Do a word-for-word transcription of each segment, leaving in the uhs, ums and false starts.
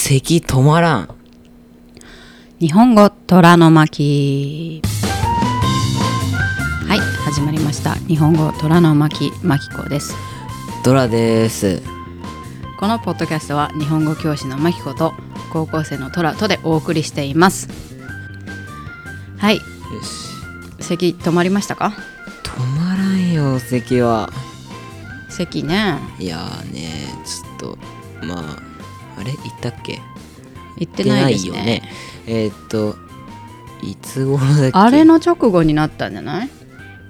咳止まらん。 日本語虎の巻。はい、始まりました。日本語虎の巻、まきこです。 ドラです。 このポッドキャストは日本語教師のまきこと高校生のトラとでお送りしています。はい、よし、 咳止まりましたか？ 止まらんよ、咳は。 咳ね。 いやーね、ちょっとまああれ言ったっけ？ 言ってないですね。 言ってないよね。えー、っといつ頃だっけ？ あれの直後になったんじゃない？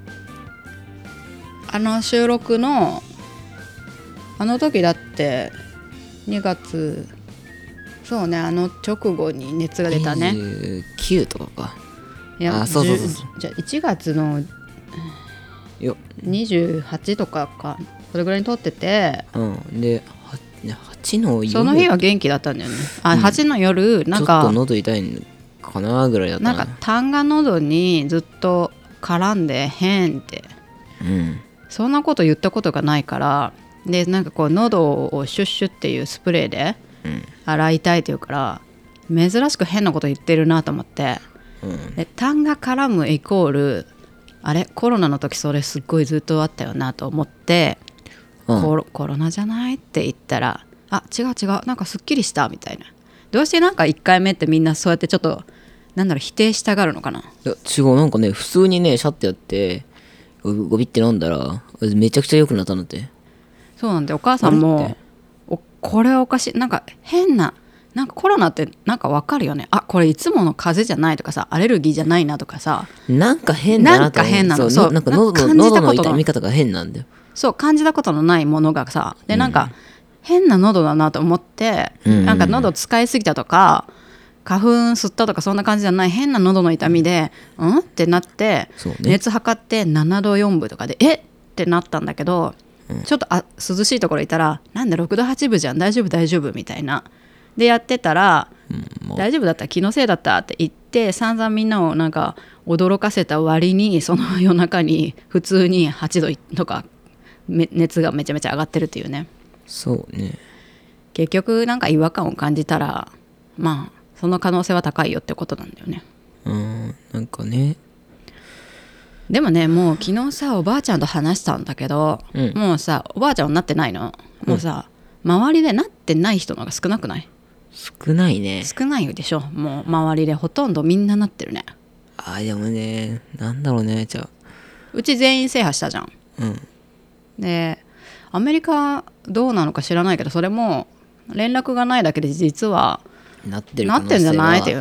あの収録のあの時だってにがつ、そうね、あの直後に熱が出たね。 にじゅうきゅうとかか。 いや、 あ、そうそうそうそう。 じゃあいちがつのよにじゅうはちとかか、それぐらいに撮ってて、 うんではちの夜、 その日は元気だったんだよね。あ、うん、はちの夜なんかちょっと喉痛いのかなぐらいだったな。 なんか痰が喉にずっと絡んで変って、 うん、 そんなこと言ったことがないから、でなんかこう喉をシュッシュっていうスプレーで洗いたいって言うから、珍しく変なこと言ってるなと思って、うん、で痰が絡むイコールあれコロナの時それすっごいずっとあったよなと思って、うん、コロ、コロナじゃないって言ったら、あ違う違う、なんかすっきりしたみたいな。どうしてなんかいっかいめってみんなそうやってちょっとなんだろう否定したがるのかな。 いや違う、なんかね普通にねシャッてやってゴビって飲んだらめちゃくちゃ良くなったのって。 そうなんで、お母さんもおこれおかしい、なんか変な、なんかコロナってなんかわかるよね、あこれいつもの風邪じゃないとかさ、アレルギーじゃないなとかさ、 なんか変だなと思う。 なんか変なの。そう、 なんか喉の痛み方が変なんだよ。 そう、感じたことのないものがさ、でなんか変な喉だなと思って、うん、なんか喉使いすぎたとか花粉吸ったとかそんな感じじゃない変な喉の痛みで、うんってなって、ね、熱測ってななどよんぶとかでえってなったんだけど、うん、ちょっとあ涼しいところいたらなんでろくどはちぶじゃん、大丈夫大丈夫みたいなでやってたら、うん、大丈夫だった、気のせいだったって言って散々みんなをなんか驚かせた割に、その夜中に普通にはちどとか熱がめちゃめちゃ上がってるっていうね。 そうね、 結局なんか違和感を感じたらまあその可能性は高いよってことなんだよね。 うん、なんかね。 でもね、もう昨日さおばあちゃんと話したんだけど、うん、もうさおばあちゃんはなってないの、うん、もうさ周りでなってない人の方が少なくない？ 少ないね。 少ないでしょ。もう周りでほとんどみんななってるね。 あでもね、なんだろうね、じゃあうち全員制覇したじゃん。 うんでアメリカどうなのか知らないけど、それも連絡がないだけで実はなってる可能性はなってんじゃないっていう、うん、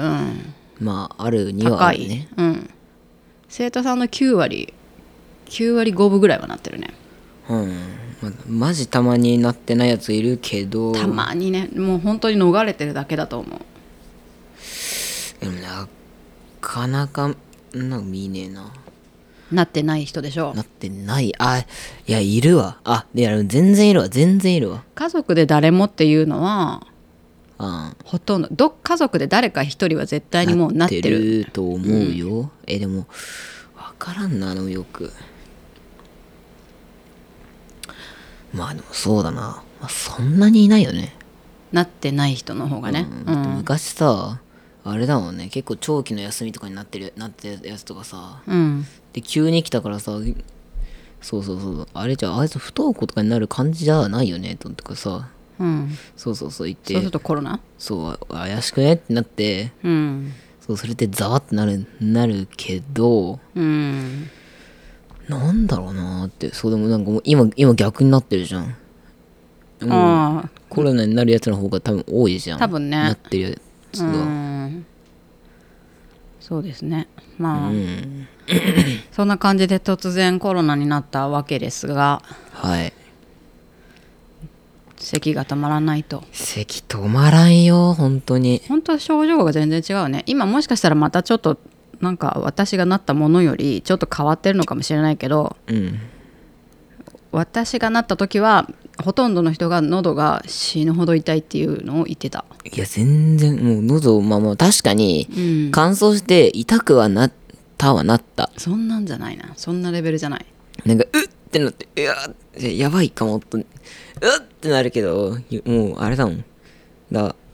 まああるにはあるね。 高い、うん、生徒さんのきゅうわりきゅうわりごぶぐらいはなってるね。 うん、ま、マジたまになってないやついるけど、 たまにね、もう本当に逃れてるだけだと思う。 でもなかなかなんか見ねえな。 なってない人でしょ。 なってない。あ、いやいるわ。あ、いや全然いるわ、全然いるわ。 家族で誰もっていうのは、 ああほとんどど家族で誰か一人は絶対にもうなってる。 なってると思うよ。うん、えでも分からんな、でもよく。まあでもそうだな、まあ、そんなにいないよね、 なってない人の方がね。 うんうん、昔さあれだもんね、結構長期の休みとかになってるなってるやつとかさ、うん、で急に来たからさ、そうそうそう、あれじゃああいつ不登校とかになる感じじゃないよねとかさ、うん、そうそうそう言って、 そうするとコロナそう怪しくねってなって、うん、そうそれでざわってなるなるけど、うん、なんだろうなって。そうでもなんかもう今今逆になってるじゃん。もうコロナになるやつの方が多分多いじゃん。 多分ね。 なってるやつが。うん、 そうですね。まあ、うん、そんな感じで突然コロナになったわけですが、 はい。 咳が止まらないと。 咳止まらんよ本当に。 本当症状が全然違うね。今もしかしたらまたちょっとなんか私がなったものよりちょっと変わってるのかもしれないけど、うん、私がなった時はほとんどの人が喉が死ぬほど痛いっていうのを言ってた。 いや全然もう喉、まあまあ確かに乾燥して痛くはなったはなった、 うん、そんなんじゃないな、そんなレベルじゃない。 なんかうっってなって、いややばいかもと、うっってなるけど、もうあれだもんだ、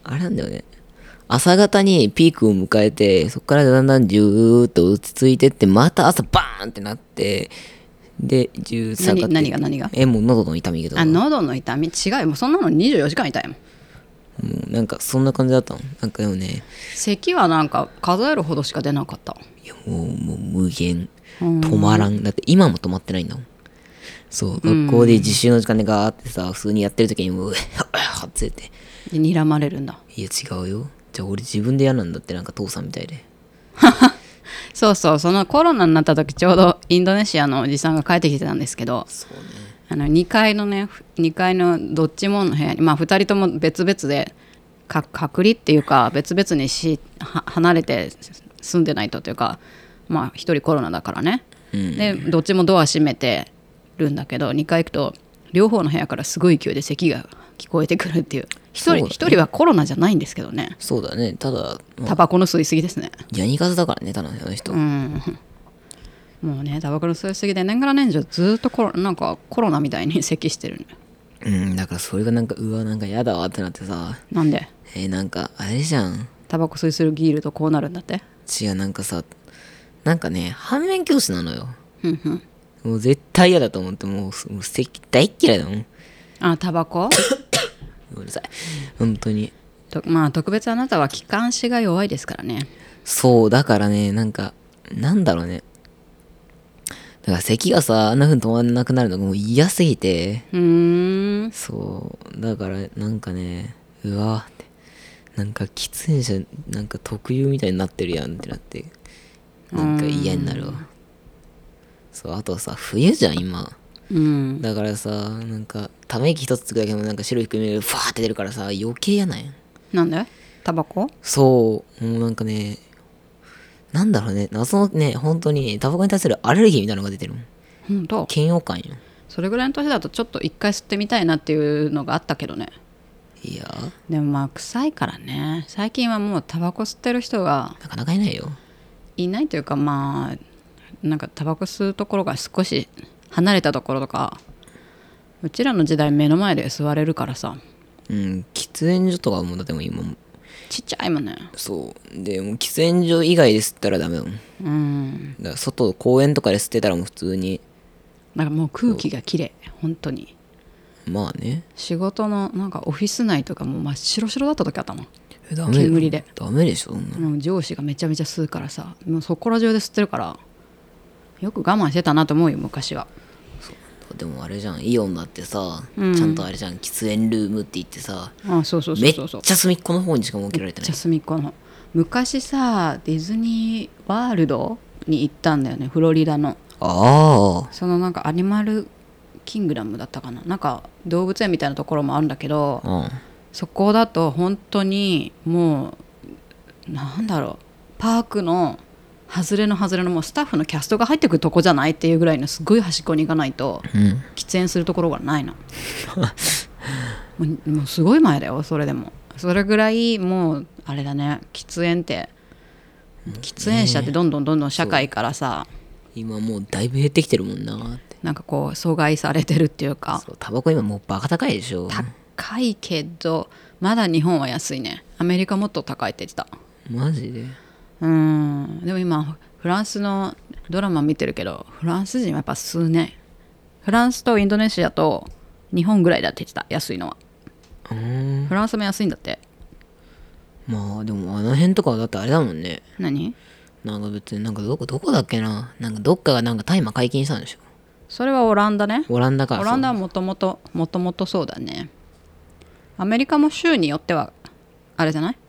あれなんだよね、朝方にピークを迎えて、そこからだんだんじゅーっと落ち着いてって、また朝バーンってなって、でじゅーっと下がって、 何何が何がえもう喉の痛みけど、 あ喉の痛み違うよ、もうそんなのにじゅうよじかん痛いもん。 もうなんかそんな感じだったの。なんかでもね、 咳はなんか数えるほどしか出なかった。 いやもうもう無限止まらん。だって今も止まってないんだもん。そう学校で自習の時間でガーってさ普通にやってる時にもううっはっつってで睨まれるんだ。 いや違うよ、じゃあ俺自分で嫌なんだって、なんか父さんみたいで。 そうそう、そのコロナになった時ちょうどインドネシアのおじさんが帰ってきてたんですけど、 そうね、 あのにかいのねにかいのどっちもの部屋に、まあふたりとも別々でか隔離っていうか別々にしは離れて住んでないとというか、まあひとりコロナだからね、 うん、 でどっちもドア閉めてるんだけど、にかい行くと両方の部屋からすごい勢いで咳が聞こえてくるっていう。一人一人はコロナじゃないんですけどね。 そうだね、ただタバコの吸いすぎですね。 ヤニ数だからね、ただあの人、 うん、もうねタバコの吸いすぎで年がら年中ずっとコロなんかコロナみたいに咳してるね。 うん、だからそれがなんかうわなんかやだわってなってさ、 なんでえー、なんかあれじゃん、 タバコ吸いするギールとこうなるんだって。 違う、なんかさ、なんかね反面教師なのよ。 うんうんもう絶対嫌だと思って、もうもう咳大っ嫌いだもん。 あタバコうるさい本当に。 とまあ特別あなたは気管支が弱いですからね。 そうだからね、なんかなんだろうね、だから咳がさあんな風に止まんなくなるのがもう嫌すぎて、 うーんそうだからなんかね、うわってなんか喫煙者なんか特有みたいになってるやんってなって、なんか嫌になるわ。そうあとさ冬じゃん今、 うんだからさなんかため息一つつくだけでもなんか白い含みがファーって出るからさ余計嫌なんやん。 なんでタバコそうもうなんかね、なんだろうね、謎のね本当にタバコに対するアレルギーみたいなのが出てるもん。 ほんと嫌悪感よ。 それぐらいの年だとちょっと一回吸ってみたいなっていうのがあったけどね。 いやでもまあ臭いからね、最近はもうタバコ吸ってる人がなかなかいないよ。 いないというか、まあなんかタバコ吸うところが少し離れたところとか、うちらの時代目の前で吸われるからさ。 うん喫煙所とかもだっても今もちっちゃいもんね。 そうでもう喫煙所以外で吸ったらダメだもん。 うんだから外公園とかで吸ってたらもう普通に、 なんかもう空気がきれい本当に。 まあね、 仕事のなんかオフィス内とかもう真っ白白だった時あったもん。 えダメ煙でダメでしょそんな。 もう上司がめちゃめちゃ吸うからさ、もうそこら中で吸ってるからよく我慢してたなと思うよ昔は。 でもあれじゃん、イオンだってさ、 うんちゃんとあれじゃん、喫煙ルームって言ってさ、 あそうそうそめっうそうそう。 ちゃ隅っこの方にしか設けられてめっちゃない。 隅っこの昔さディズニーワールドに行ったんだよね、フロリダの。 ああそのなんかアニマルキングダムだったかな、なんか動物園みたいなところもあるんだけど、 うんそこだと本当にもうなんだろう、パークの外れの外れのもうスタッフのキャストが入ってくるとこじゃないっていうぐらいのすごい端っこに行かないとうん喫煙するところがないのもうもうすごい前だよ。それでもそれぐらいもうあれだね、喫煙って喫煙者ってどんどんどんどん社会からさ、 今もうだいぶ減ってきてるもんなーって。 なんかこう阻害されてるっていうか。 そうタバコ今もうバカ高いでしょ。 高いけどまだ日本は安いね。アメリカもっと高いって言ってた。 マジで。 うんでも今フランスのドラマ見てるけど、フランス人はやっぱ吸うね。フランスとインドネシアと日本ぐらいだって言ってた、安いのは。 うーんフランスも安いんだって。 まあでもあの辺とかはだってあれだもんね。 何なんか別になんかどこどこだっけな、なんかどっかがなんか大麻解禁したんでしょ。 それはオランダね。 オランダか。 オランダはもともともともとそうだね。アメリカも州によってはあれじゃない、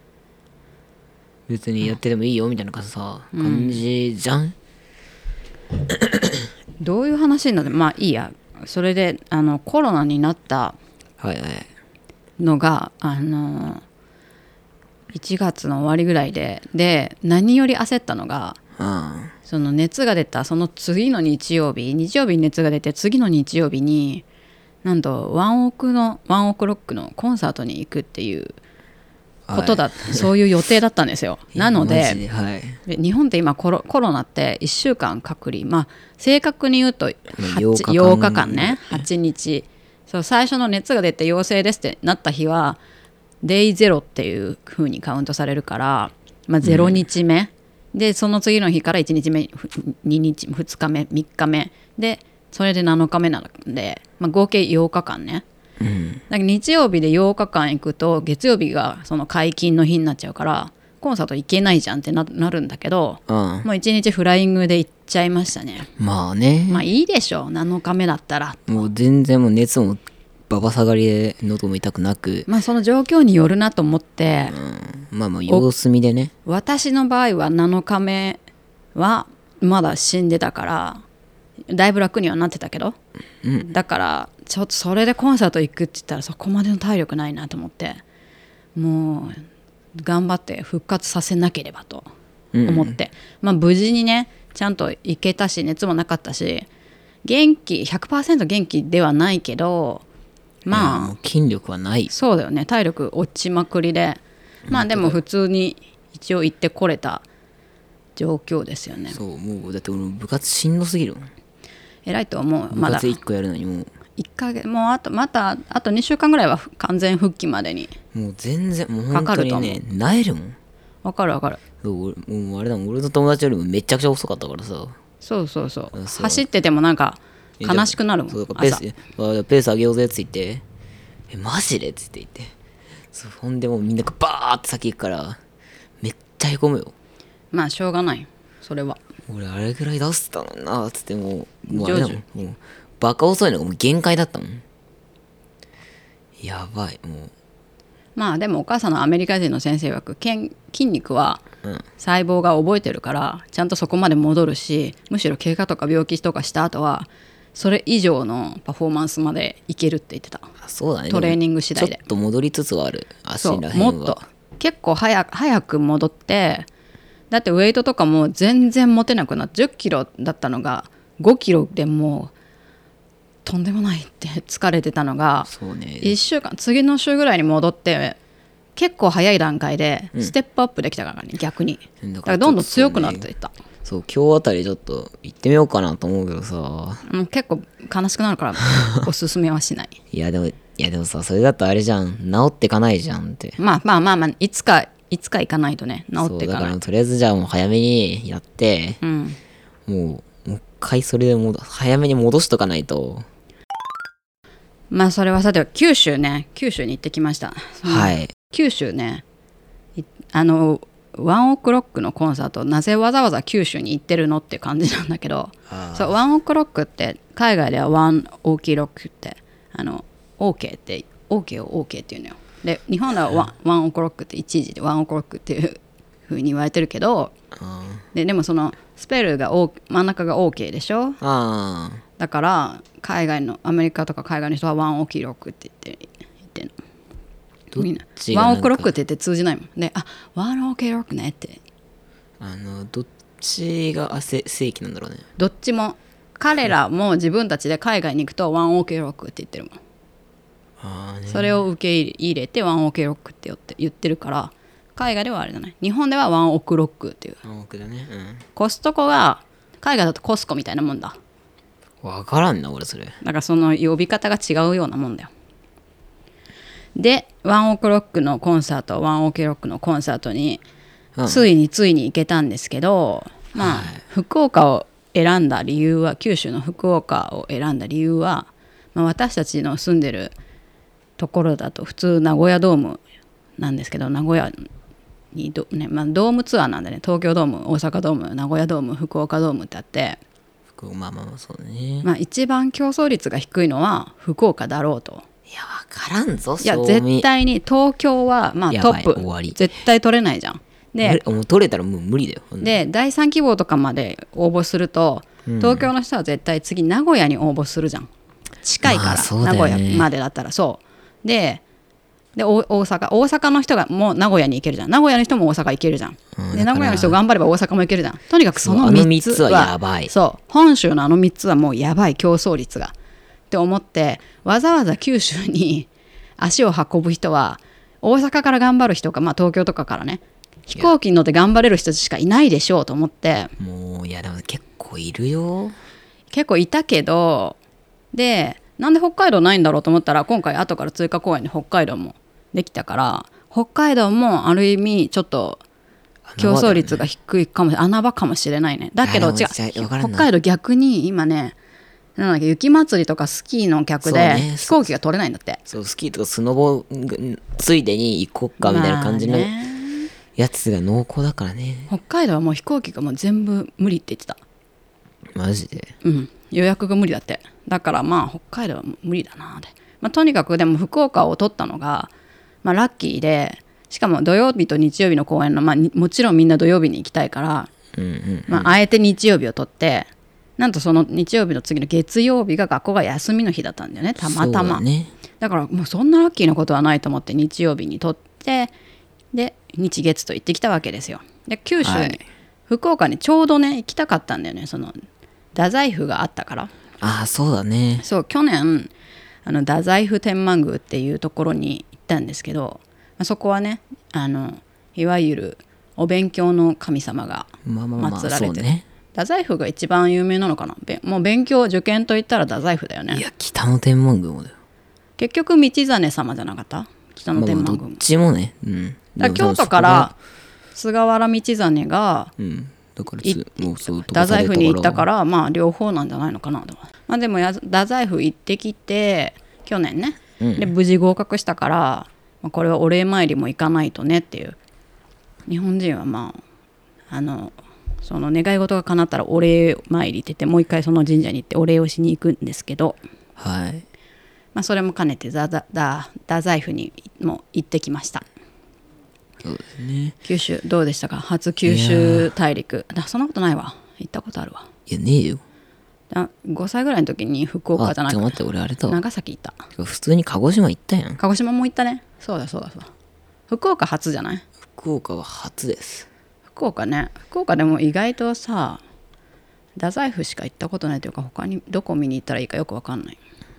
別にやっててもいいよみたいなさ、うん、感じじゃん。 どういう話になって、まあいいや。それであのコロナになったのが、はいはい、あのいちがつの終わりぐらいで、で何より焦ったのが、 うん、 その熱が出たその次の日曜日日曜日に熱が出て次の日曜日になんとワンオクのワンオクロックのコンサートに行くっていうことだ、はい、そういう予定だったんですよ。なの で, で、はい、で日本って今コ ロ, コロナっていっしゅうかん隔離、まあ正確に言うと 8, ようかかんようかかんね、はちにち。そう最初の熱が出て陽性ですってなった日はデイゼロっていう風にカウントされるから、まあ、ゼロにちめ、うん、でその次の日からいちにちめににちふつかめみっかめでそれでなのかめなので、まあ、合計ようかかんね、うん、だから日曜日でようかかん行くと月曜日がその解禁の日になっちゃうからコンサート行けないじゃんって な, なるんだけど、うん、もういちにちフライングで行っちゃいましたね。 まあね、 まあいいでしょなのかめだったら。 もう全然もう熱もババ下がりで喉も痛くなく、 まあその状況によるなと思って、 うん、まあまあ様子見でね。 私の場合はなのかめはまだ死んでたからだいぶ楽にはなってたけど、うん、だからちょっとそれでコンサート行くって言ったらそこまでの体力ないなと思って、もう頑張って復活させなければと思って、うん、まあ無事にねちゃんと行けたし熱もなかったし元気 ひゃくパーセント 元気ではないけど、まあ筋力はない。 そうだよね、体力落ちまくりで、まあでも普通に一応行ってこれた状況ですよね。 そう、もうだって俺部活しんどすぎるもん。 偉いと思う。 部活いっこやるのにもういっかげつもうあとまたあとにしゅうかんぐらいは完全復帰までにもう全然もう本当にねなえるもん。 わかるわかる。 そうもうあれだもん、俺の友達よりもめちゃくちゃ遅かったからさ。 そうそうそう、そう走っててもなんか悲しくなるもん。 そうペースペース上げようぜって言ってえマジでって言ってそうほんでもうみんながバーって先行くからめっちゃへこむよ。 まあしょうがないそれは。 俺あれぐらい出したのになっつってもうもうあれだもん、もうバカ遅いのがもう限界だったもん。やばいもう。 まあでもお母さんのアメリカ人の先生曰く筋肉は細胞が覚えてるからちゃんとそこまで戻るし、むしろ怪我とか病気とかした後はそれ以上のパフォーマンスまでいけるって言ってた。 そうだね、 トレーニング次第でちょっと戻りつつはある足らへんは。 そうもっと結構早く早く戻って、だってウェイトとかも全然持てなくなってじゅっキロだったのがごキロでもうとんでもないって疲れてたのが、 そうね、 いっしゅうかん次の週ぐらいに戻って結構早い段階でステップアップできたからね、うん、逆にだからどんどん強くなっていった。 そう今日あたりちょっと行ってみようかなと思うけどさ、 うん、結構悲しくなるからおすすめはしないいやでもいやでもさそれだとあれじゃん、治ってかないじゃんって。 まあまあまあまあいつかいつか行かないとね、治ってかない。 そうだからとりあえずじゃあもう早めにやって、うん、もうもう一回それでも早めに戻しとかないと。 まあそれはさては九州ね、九州に行ってきました。 はい。 九州ね、あのワンオクロックのコンサートなぜわざわざ九州に行ってるのって感じなんだけど、そうワンオクロックって海外ではワンオーキーロックってあの OK って OK を OK っていうのよ。で日本ではワン、ワンオクロックって一時でワンオクロックっていう風に言われてるけど、ででもそのスペルが、O、真ん中が OK でしょ。 あだから海外のアメリカとか海外の人はワンオキロックって言って言ってるの。みんなワンオクロックって言って通じないもんで、あワンオキロックねって。あのどっちが正規なんだろうね。 どっちも彼らも自分たちで海外に行くとワンオキロックって言ってるもん。 あ、ね、 それを受け入れてワンオキロックって言ってるから、海外ではあれじゃない。日本ではワンオクロックっていう。 ワンオクだね、うん、 コストコが海外だとコスコみたいなもんだ。 分からんな俺それ。だからその呼び方が違うようなもんだよ。でワンオクロックのコンサートワンオケロックのコンサートに、うん、ついについに行けたんですけど、まあ、はい、福岡を選んだ理由は九州の福岡を選んだ理由は、まあ、私たちの住んでるところだと普通名古屋ドームなんですけど、名古屋にど、ねまあ、ドームツアーなんでね、東京ドーム大阪ドーム名古屋ドーム福岡ドームってあって、 まあまあまあそうね、 まあ、一番競争率が低いのは福岡だろうと。 いや分からんぞ。 いや絶対に東京はまあトップ絶対取れないじゃん。でもう取れたらもう無理だよ。 でだいさん希望とかまで応募すると、うん、東京の人は絶対次名古屋に応募するじゃん。近いから、まあね、名古屋までだったらそうでで大阪大阪の人がもう名古屋に行けるじゃん。名古屋の人も大阪行けるじゃん、うん、で名古屋の人頑張れば大阪も行けるじゃん。とにかくそのみっつは、 あのみっつはやばい。 そう本州のあのみっつはもうやばい競争率がって思って、わざわざ九州に足を運ぶ人は大阪から頑張る人か、まあ、東京とかからね飛行機に乗って頑張れる人しかいないでしょうと思って。 もういやでも結構いるよ。 結構いたけど、でなんで北海道ないんだろうと思ったら今回後から追加公演で北海道もできたから、北海道もある意味ちょっと競争率が低いかも、穴場かもしれないね。だけど違う、北海道逆に今ね、なんだっけ、雪祭りとかスキーの客で飛行機が取れないんだって。 そう、スキーとかスノボついでに行こっかみたいな感じのやつが濃厚だからね。 北海道はもう飛行機がもう全部無理って言ってた。 マジで？ うん、予約が無理だって。だからまあ北海道は無理だなって。まあ、とにかくでも福岡を取ったのが、まあ、ラッキーで、しかも土曜日と日曜日の公演の、まあ、もちろんみんな土曜日に行きたいから、 うんうんうん、 まあ、あえて日曜日を取って、なんとその日曜日の次の月曜日が学校が休みの日だったんだよね、たまたま。 だね、 だからもうそんなラッキーなことはないと思って日曜日に取って、で日月と行ってきたわけですよ。で九州に、はい、福岡にちょうどね行きたかったんだよね、その太宰府があったから。 ああそうだね。 そう、去年あの太宰府天満宮っていうところに行ったんですけど、そこはね、あのいわゆるお勉強の神様が祀られて、ね、太宰府が一番有名なのかな。もう勉強受験といったら太宰府だよね。 いや北野天満宮もだよ。 結局道真様じゃなかった？北野天満宮も、まあ、 どっちもね、うん、 だ京都から菅原道真が、 うん、だからもうそう太宰府に行ったから、まあ両方なんじゃないのかなと。まあ、でもや太宰府行ってきて去年ね、うん、で無事合格したから、まあ、これはお礼参りも行かないとねっていう。日本人はまああのその願い事が叶ったらお礼参りって言ってもう一回その神社に行ってお礼をしに行くんですけど、 はい、 まあ、それも兼ねて太宰府にも行ってきました。 そうですね。 九州どうでしたか？初九州大陸。だそんなことないわ、行ったことあるわ。 いやねえよ。 ごさいぐらいの時に福岡じゃなくて、 あ、待って、俺あれだわ、 長崎行った。 普通に鹿児島行ったやん。 鹿児島も行ったね。そうだそうだそうだ。福岡初じゃない？ 福岡は初です。 福岡ね、福岡でも意外とさ、太宰府しか行ったことないというか、他にどこ見に行ったらいいかよく分かんない。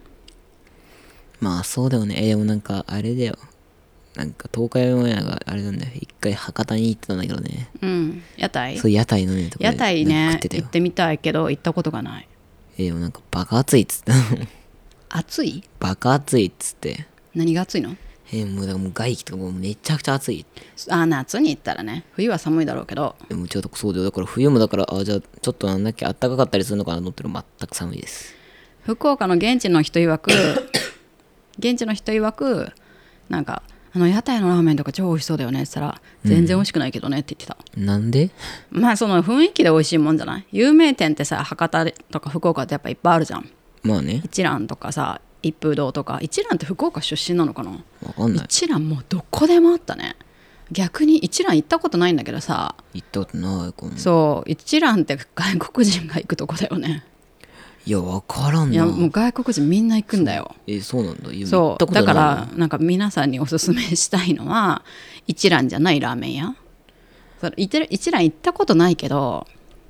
まあそうだよね。えでもなんかあれだよ、なんか東海オンエアがあれなんだよ、一回博多に行ってたんだけどね。 うん、屋台？ そう、屋台のねとこで屋台ね行ってみたいけど行ったことがない。 えでもなんかバカ暑いっつって暑い？ バカ暑いっつって。 何が暑いの？ えもうだからもう外気とかもうめちゃくちゃ暑い。 あ、夏に行ったらね、冬は寒いだろうけど。 でもちょっとそうだよ、だから冬もだから、あじゃあちょっとなんだっけ、暖かかったりするのかなと思ったら全く寒いです。 福岡の現地の人曰く現地の人曰くなんかあの屋台のラーメンとか超美味しそうだよねって言ったら、全然美味しくないけどねって言ってた、 うん、なんで？ まあその雰囲気で美味しいもんじゃない？有名店ってさ、博多とか福岡ってやっぱいっぱいあるじゃん。 まあね、 一蘭とかさ、一風堂とか。一蘭って福岡出身なのかな？ わかんない。 一蘭もうどこでもあったね。逆に一蘭行ったことないんだけどさ。 行ったことないかも。 そう、一蘭って外国人が行くとこだよね。 いや分からんな。 いやもう外国人みんな行くんだよ。 えそうなんだ。 そうだからなんか皆さんにおすすめしたいのは一蘭じゃないラーメン屋。一蘭行ったことないけど、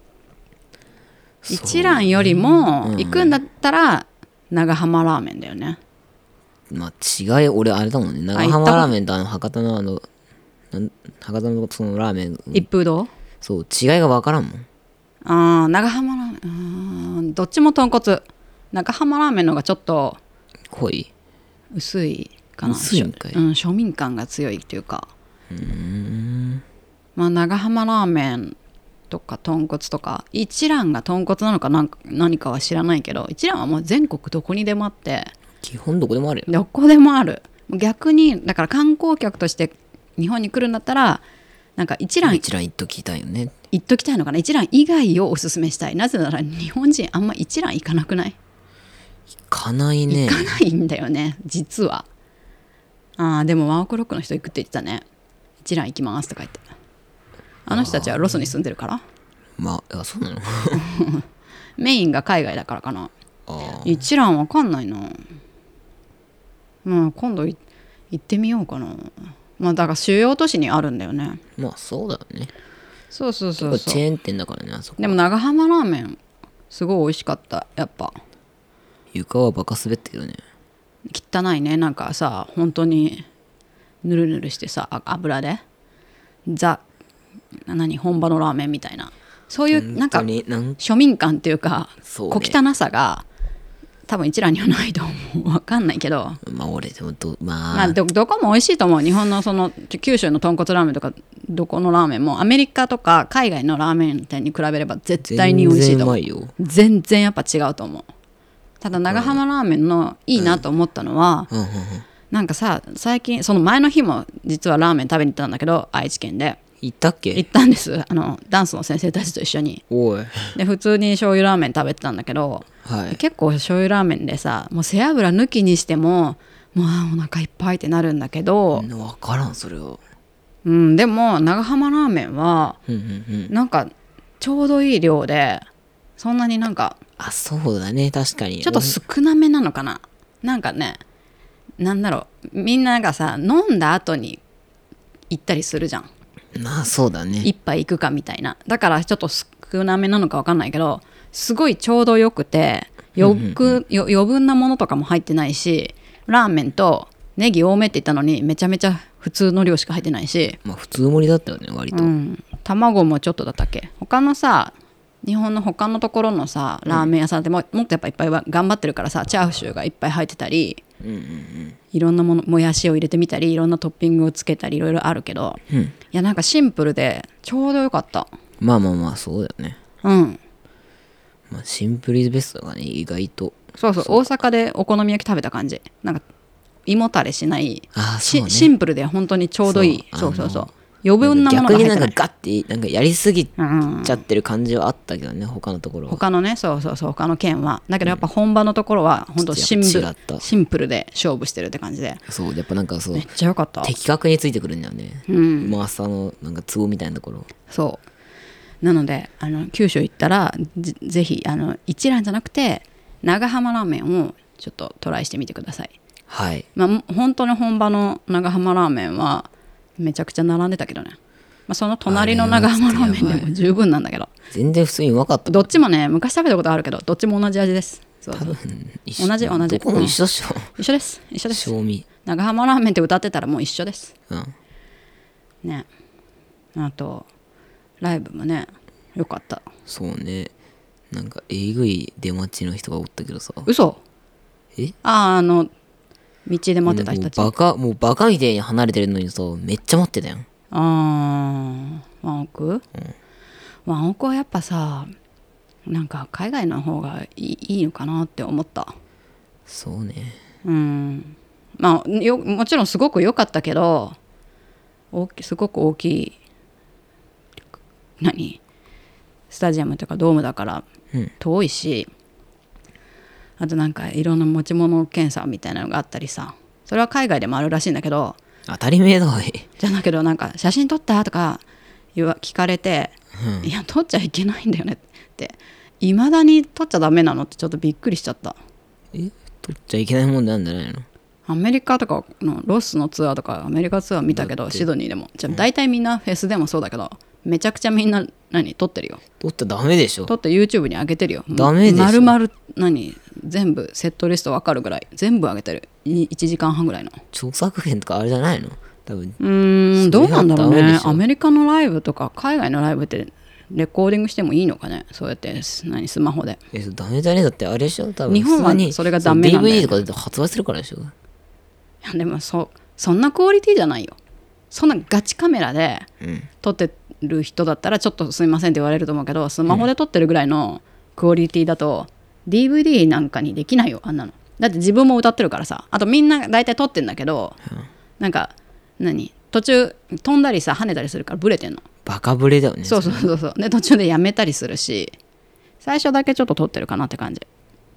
一蘭よりも行くんだったら長浜ラーメンだよね。 まあ違い、俺あれだもんね、長浜ラーメンとあの博多のあのなん博多のそのラーメン、 一風堂、 そう違いが分からんもん。 ああ長浜ラーメン、うん、どっちも豚骨。長浜ラーメンの方がちょっと濃い、 薄いかな。 薄いんかい、 うん、庶民感が強いっていうか。 うーん、 まあ長浜ラーメンとか豚骨とか、一蘭が豚骨なのか何か何かは知らないけど、一蘭はもう全国どこにでもあって、 基本どこでもあるよ。 どこでもある。逆にだから観光客として日本に来るんだったらなんか一蘭一蘭行っときたいよね。 行っときたいのかな。一蘭以外をおすすめしたい。なぜなら日本人あんま一蘭行かなくない？ 行かないね。 行かないんだよね実は。あでもワンオクロックの人行くって言ってたね。一蘭行きますとか言って。あの人たちはロスに住んでるから。 まあそうなのメインが海外だからかな。 あ一蘭わかんないな。まあ今度行ってみようかな。まあだから主要都市にあるんだよね。 まあそうだよね。 そうそうそうそう。 チェーン店だからねあそこ。 でも長浜ラーメンすごい美味しかった。やっぱ床はバカ滑ってるよね。 汚いね。なんかさ本当にぬるぬるしてさ、油でザ何本場のラーメンみたいな、そういうなんか庶民感っていうか、小汚さが多分一蘭にはないと思う。分かんないけど、 まあ俺でもどまあ、 まあ、ど, どこも美味しいと思う。日本のその九州の豚骨ラーメンとかどこのラーメンもアメリカとか海外のラーメン店に比べれば絶対に美味しいと思う。 全然うまいよ。 全然やっぱ違うと思う。ただ長浜ラーメンのいいなと思ったのは、 うんうんうん、 なんかさ最近その前の日も実はラーメン食べに行ったんだけど、愛知県で行ったっけ？ 行ったんです。あのダンスの先生たちと一緒に。 おいで普通に醤油ラーメン食べてたんだけど、 はい、 結構醤油ラーメンでさもう背脂抜きにしてももうあお腹いっぱいってなるんだけど、 分からんそれは。 うん、でも長浜ラーメンはなんかちょうどいい量で、そんなになんかあそうだね確かにちょっと少なめなのかな。なんかね、なんだろう、みんながさ飲んだ後に行ったりするじゃん。 まあそうだね。 一杯行くかみたいな。だからちょっと少なめなのか分かんないけど、すごいちょうどよくて余分、よ余分なものとかも入ってないし、ラーメンとネギ多めって言ったのにめちゃめちゃ普通の量しか入ってないし、 まあ普通盛りだったよね割と、 うん、卵もちょっとだったっけ。他のさ日本の他のところのさラーメン屋さんっても、もっとやっぱいっぱい頑張ってるからさ、チャーシューがいっぱい入ってたり、 うんうんうん、 いろんなものもやしを入れてみたりいろんなトッピングをつけたりいろいろあるけど、 うん、 いやなんかシンプルでちょうどよかった。 まあまあまあそうだよね。 うん、 まあ、シンプルイズベストだね意外と。 そうそう、大阪でお好み焼き食べた感じ。なんか胃もたれしない、 あそう、ね、 シンプルで本当にちょうどいい。そうそうそう、余分なものが入ってない。 逆になんかガッてなんかやりすぎちゃってる感じはあったけどね、うん、他のところは。 他のね、そうそうそう、他の県はだけどやっぱ本場のところは本当シンプル、シンプルで勝負してるって感じで。 そうやっぱなんかそうめっちゃ良かった。 的確についてくるんだよね、うん、マーサーのなんかツボみたいなところ。 そうなのであの九州行ったら ぜ, ぜひあの一蘭じゃなくて長浜ラーメンをちょっとトライしてみてください。 はい、 まあ、本当に本場の長浜ラーメンはめちゃくちゃ並んでたけどね、まあ、その隣の長浜ラーメンでも十分なんだけど、 全然普通にうまかった。 どっちもね昔食べたことあるけどどっちも同じ味です。そうそう、多分同じ同じ、 どこも一緒でしょ、 うん、一緒です一緒です。 賞味長浜ラーメンって歌ってたらもう一緒です、 うん、 ね。あとライブもねよかった。 そうね、なんかえぐい出待ちの人がおったけどさ。 嘘？ えああの道で待ってた人たち。 もうバカもうバカみたいに離れてるのにさめっちゃ待ってたよ。 あーワンオク、うん、ワンオクはやっぱさなんか海外の方がい い, いいのかなって思った。 そうね、 うんまあよもちろんすごく良かったけど大きすごく大きい何スタジアムとかドームだから遠いし、うん、あとなんかいろんな持ち物検査みたいなのがあったりさ、それは海外でもあるらしいんだけど、 当たり前だわい。 じゃなけどなんか写真撮ったとか言わ聞かれて、うん、いや撮っちゃいけないんだよねっていまだに撮っちゃダメなのってちょっとびっくりしちゃった。 え撮っちゃいけないもんなんじゃないの？ アメリカとかのロスのツアーとかアメリカツアー見たけどシドニーでもじゃ大体みんなフェスでもそうだけど、めちゃくちゃみんな何撮ってるよ。 撮ったらダメでしょ。 撮って YouTube に上げてるよ。 ダメでしょ。 丸々何全部セットリスト分かるぐらい全部上げてる。いちじかんはんぐらいの著作権とかあれじゃないの？多分うーんどうなんだろうね。アメリカのライブとか海外のライブってレコーディングしてもいいのかね、そうやって何スマホで。 えダメだね。だってあれでしょ、多分日本はそれがダメなんだよ。 ディーブイディー とかで発売するからでしょ。いやでも そ, そんなクオリティじゃないよ。そんなガチカメラで撮ってる人だったらちょっとすいませんって言われると思うけど、スマホで撮ってるぐらいのクオリティだと ディーブイディー なんかにできないよあんなの。だって自分も歌ってるからさ。あとみんな大体撮ってんだけど、うん、なんか何途中飛んだりさ跳ねたりするからブレてんの。 バカブレだよね。 そうそうそうそう。で途中でやめたりするし、最初だけちょっと撮ってるかなって感じ。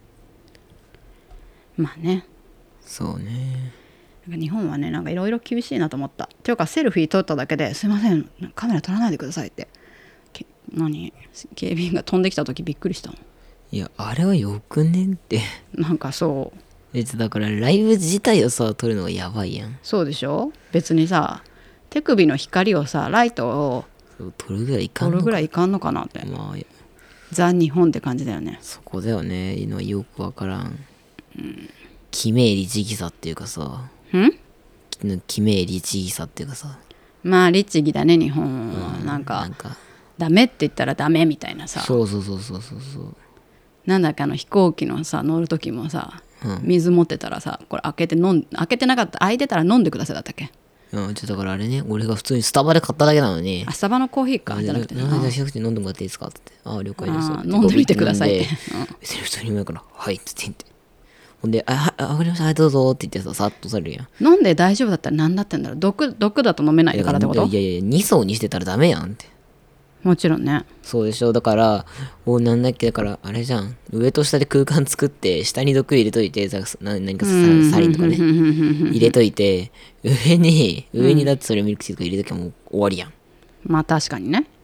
まあね。 そうね。 なんか日本はねなんかいろいろ厳しいなと思った。っていうかセルフィー撮っただけですいませんカメラ撮らないでくださいって何警備員が飛んできた時びっくりしたの。 いやあれはよくねんって。 なんかそう別だからライブ自体をさ撮るのがやばいやん。 そうでしょ。別にさ手首の光をさライトを撮るぐらいいかんのか撮るぐらいいかんのかなって、 まあ、 ザ日本って感じだよね。 そこだよね。今よくわからん、うん、決め律儀さっていうかさん決め律儀さっていうかさ、 まあ律儀だね日本は、うん、なんかなんかダメって言ったらダメみたいなさ。 そうそうそうそうそうそう。 なんだっけあの飛行機のさ乗る時もさ、うん、水持ってたらさこれ開けて飲ん開けてなかった開いてたら飲んでくださいだったっけ。 うん、ちょっとだからあれね、俺が普通にスタバで買っただけなのに。 あ、スタバのコーヒーかじゃなくて。 あ、じゃあ一口飲んでもらっていいですかって。ああ、了解です。 飲んでみてくださいって。 別に普通にうまいから、はいって言って。ほんで、あ、あ、わかりました、はい、どうぞって言ってさ、さっとされるやん。 飲んで大丈夫だったら何だってんだろう。毒、毒だと飲めないからってこと？ いやいや、に層にしてたらダメやんって。 もちろんね。 そうでしょ。だから、おなんだっけ、だから、あれじゃん。上と下で空間作って、下に毒入れといて、な何かサリンとかね、入れといて、上に、上にだってそれミルクティーとか入れときゃもう終わりやん。 まあ確かにね。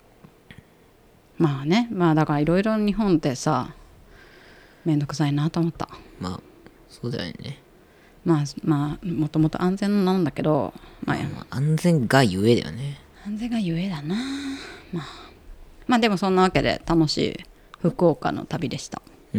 まあね、まあだからいろいろ日本ってさ、めんどくさいなと思った。 まあ、そうだよね。 まあ、まあ、もともと安全なんだけど、まあ、 まあ、安全がゆえだよね。 安全がゆえだな。まあ、まあでもそんなわけで楽しい福岡の旅でした。 うん。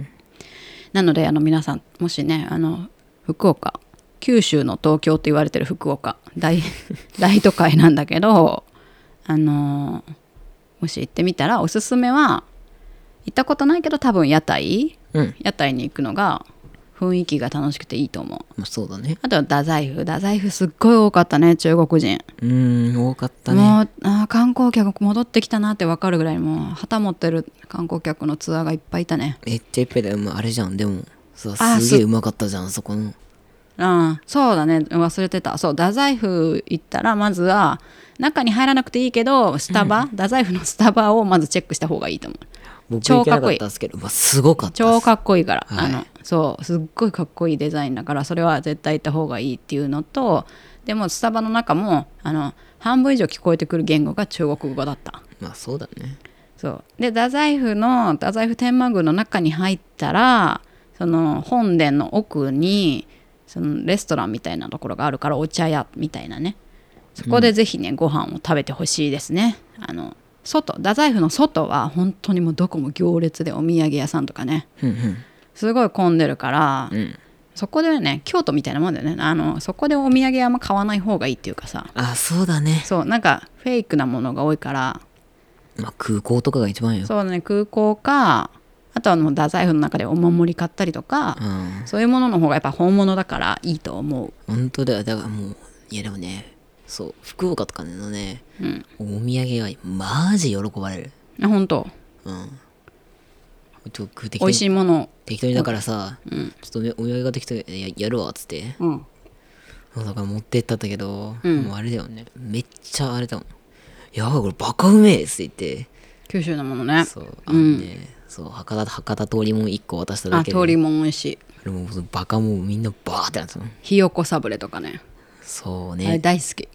なのであの皆さんもしねあの福岡九州の東京と言われてる福岡 大, 大都会なんだけどあのもし行ってみたらおすすめは行ったことないけど多分屋台、 うん、 屋台に行くのが雰囲気が楽しくていいと思う。 まあ、そうだね。 あとは太宰府太宰府すっごい多かったね中国人。 うーん多かったね。 もうあ観光客戻ってきたなって分かるぐらいもう旗持ってる観光客のツアーがいっぱいいたね。 めっちゃいっぱいだよ。あれじゃんでもさすげえうまかったじゃんそこの。 あそうだね忘れてた。そう太宰府行ったらまずは中に入らなくていいけどスタバ、うん、太宰府のスタバをまずチェックした方がいいと思う。 超かっこいい。すごかった。 超かっこいいから、 はい、 あのそうすっごいかっこいいデザインだからそれは絶対行った方がいいっていうのとでもスタバの中もあの半分以上聞こえてくる言語が中国語だった。 まあそうだね。 そうで太宰府の太宰府天満宮の中に入ったらその本殿の奥にそのレストランみたいなところがあるからお茶屋みたいなねそこでぜひね、うん、ご飯を食べてほしいですね。あの外太宰府の外は本当にもうどこも行列でお土産屋さんとかね、 うんうん、 すごい混んでるから、 うん、 そこでね京都みたいなもんだよね。あのそこでお土産あんま買わない方がいいっていうかさ。 あそうだね。 そうなんかフェイクなものが多いから、 まあ、空港とかが一番よ。 そうね空港かあとはもう太宰府の中でお守り買ったりとか、 うん、 そういうものの方がやっぱ本物だからいいと思う。 本当だよ。だからもういやでもねそう福岡とかのね、 うん、 お土産がマジ喜ばれる。 あ本当。 うんちょっと適当に美味しいもの適当にだからさ、 うん、 ちょっとお土産が適当に や, やるわっつって、 うん、 だから持ってったんだけど、 うん、 もうあれだよねめっちゃあれだもんやばいこれバカうめえっつって言って九州のものねそうあのね、うん、そう博多博多通りもんいっこ渡しただけであ通りもん美味しい。 あれもうバカもうみんなバーってなったの。 ひよこサブレとかねそうねあれ大好き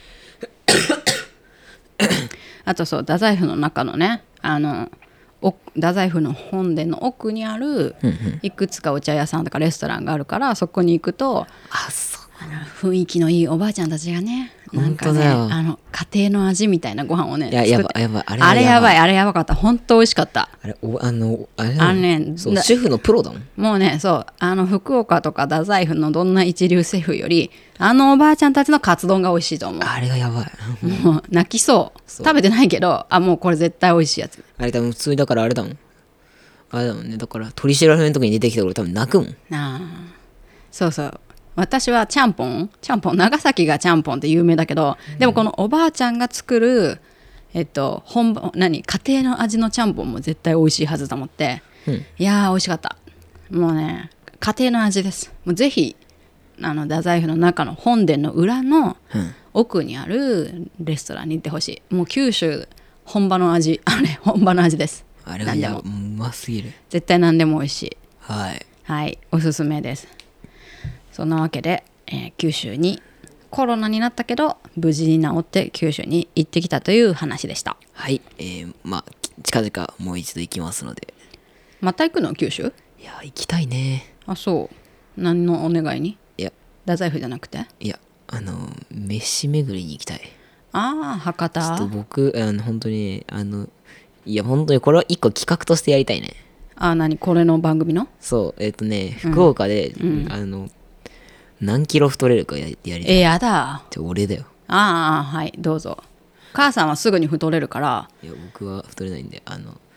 あとそう太宰府の中のねあの太宰府の本殿の奥にあるいくつかお茶屋さんとかレストランがあるからそこに行くとあそうあの雰囲気のいいおばあちゃんたちがねなんかねあの家庭の味みたいなご飯をねいややばやばあれあれやばいあれやばかった本当美味しかった。 あれおあのあれあのねそう主婦のプロだもん。 もうねそうあの福岡とか太宰府のどんな一流シェフよりあのおばあちゃんたちのカツ丼が美味しいと思う。 あれがやばいもう泣きそう食べてないけどあもうこれ絶対美味しいやつ。 あれ多分普通にだからあれだもんあれだもんねだから取り調べの時に出てきた俺多分泣くもん。 あそうそう私はちゃんぽんちゃんぽん長崎がちゃんぽんって有名だけど、うん、でもこのおばあちゃんが作るえっと本何家庭の味のちゃんぽんも絶対美味しいはずと思って、うん、いやー美味しかった。もうね家庭の味です。もうぜひあの太宰府の中の本殿の裏の奥にあるレストランに行ってほしい。もう九州本場の味あれ本場の味です。 あれはやうますぎる。 絶対何でも美味しい。 はいはいおすすめです。そんなわけで、えー、九州にコロナになったけど無事に治って九州に行ってきたという話でした。 はい、えー、まあ近々もう一度行きますので。 また行くの九州？ いや行きたいね。 あそう何のお願いに？ いや太宰府じゃなくて？ いやあの飯巡りに行きたい。 ああ博多。 ちょっと僕あの本当にあのいや本当にこれは一個企画としてやりたいね。 あ何これの番組の？ そうえっ、ー、とね福岡で、うんうん、あの何キロ太れるかやりたい。 えやだ。 じゃ俺だよ。 ああはいどうぞ。母さんはすぐに太れるから。 いや僕は太れないんであの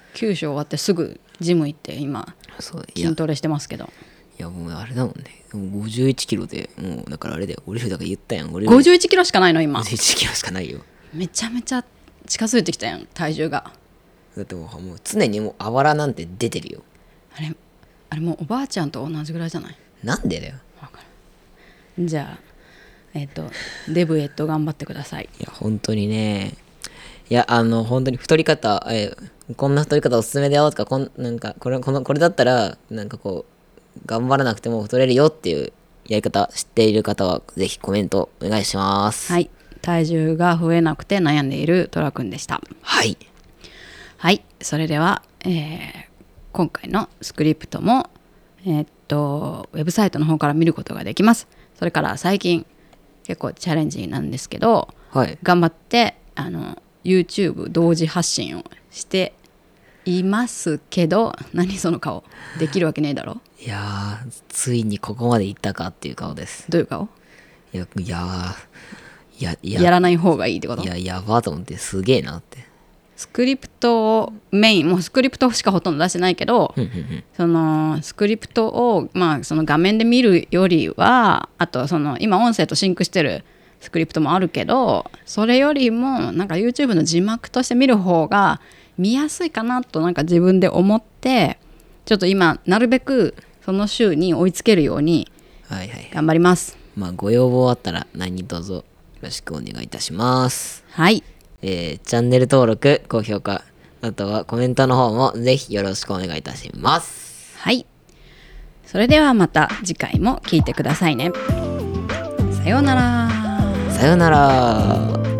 九州終わってすぐジム行って今そういや筋トレしてますけど。 いやもうあれだもんね、もうごじゅういちキロでもうだからあれだよ、俺らだから言ったやん、俺ごじゅういちキロしかないの今。 ごじゅういちキロしかないよ。 めちゃめちゃ近づいてきたやん体重が。 だってもうもう常にもうあばらなんて出てるよ。 あれあれもうおばあちゃんと同じぐらいじゃない？ なんでだよ。 わかる。じゃあえっ、とデブエット頑張ってください。 いや本当にね、いやあの本当に太り方、えー、こんな太り方おすすめだよとか、こんなんかこれこのこれだったらなんかこう頑張らなくても太れるよっていうやり方知っている方はぜひコメントお願いします。 はい、体重が増えなくて悩んでいるトラくんでした。 はいはい、それでは、えー、今回のスクリプトもえー、っとウェブサイトの方から見ることができます。それから最近結構チャレンジなんですけど、 はい、 頑張ってあの YouTube 同時発信をしていますけど、何その顔、できるわけねえだろ。 いやーついにここまでいったかっていう顔です。 どういう顔？ いやいやいやいややらない方がいいってこと？ いややばと思って、すげえなって。 スクリプトをメイン、もうスクリプトしかほとんど出してないけどそのスクリプトを、まあ、その画面で見るよりは、あとその今音声とシンクしてるスクリプトもあるけど、それよりもなんか YouTube の字幕として見る方が見やすいかなとなんか自分で思って、ちょっと今なるべくその週に追いつけるように頑張ります。 はいはい、まあご要望あったら何卒よろしくお願いいたします。 はい、 えー、チャンネル登録、高評価、あとはコメントの方もぜひよろしくお願いいたします。 はい、それではまた次回も聞いてくださいね。さようなら。 さようなら。